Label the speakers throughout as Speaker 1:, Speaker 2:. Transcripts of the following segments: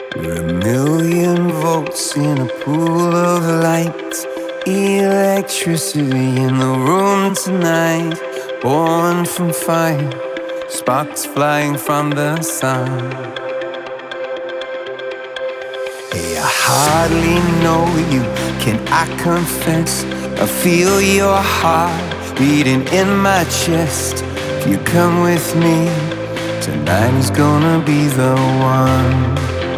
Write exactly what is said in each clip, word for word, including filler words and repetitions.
Speaker 1: We're a million volts in a pool of light, electricity in the room tonight. Born from fire, sparks flying from the sun. Hey, I hardly know you, can I confess? I feel your heart beating in my chest. If you come with me, tonight is gonna be the one.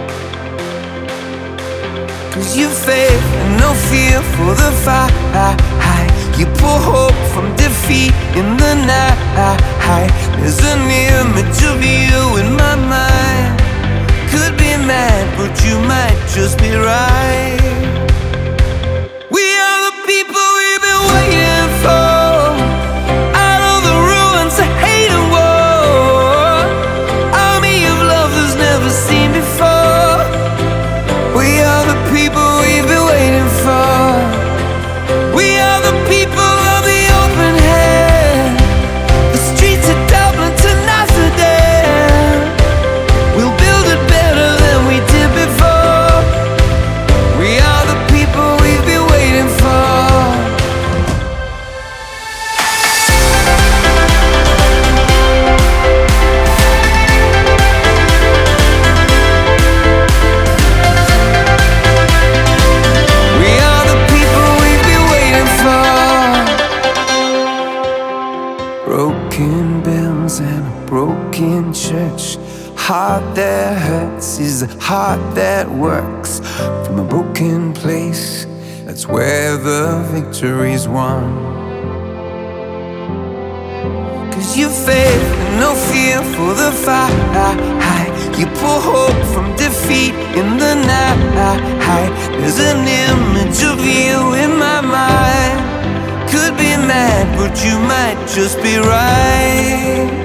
Speaker 1: Cause you faith and no fear for the fight. You pull hope from defeat in the night. There's an image of you in my mind. Could be mad, but you might just be right. We are the people we've been waiting for. Out of the ruins of hate and war, army of love that's never seen before. We are the people we've been waiting for. We are the people of the open hand. The streets of Dublin to Amsterdam. We'll build it better than we did before. We are the people we've been waiting for. We are the people we've been waiting for. Broken bells and a broken church. Heart that hurts is a heart that works. From a broken place, that's where the victory's won. Cause you faith and no fear for the fight. You pull hope from defeat in the night. There's an image of you in my mind. Could be mad, but you might just be right.